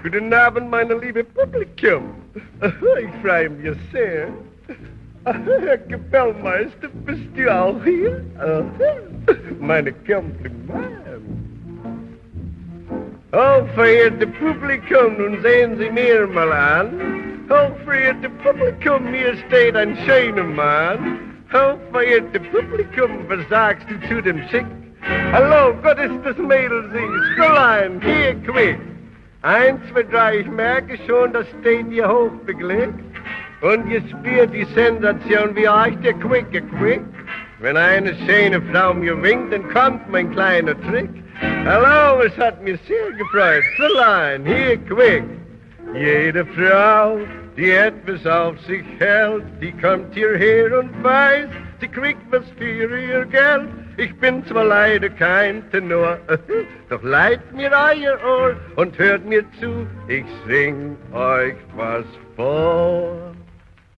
Guten Abend, meine liebe Publikum. Ich freue mich sehr. Herr Kapellmeister, bist du auch hier? Meine Komplimente. Hochverehrte Publikum, nun sehen Sie mir mal an. Hochverehrte Publikum, hier steht ein schöner Mann. Hochverehrte Publikum, was sagst du zu dem Schick? Hallo, Gott ist das Mädel, sie, Fräulein, hier, quick. 1, 2, 3, ich merke schon, das steht hier hochbeglückt. Und ihr spürt die Sensation, wie euch der Quick. Wenn eine schöne Frau mir winkt, dann kommt mein kleiner Trick. Hallo, es hat mir sehr gefreut. Fräulein, hier, quick. Jede Frau, die etwas auf sich hält, die kommt hierher und weiß, sie kriegt was für ihr Geld. Ich bin zwar leider kein Tenor, doch leiht mir euer Ohr und hört mir zu, ich sing euch was vor.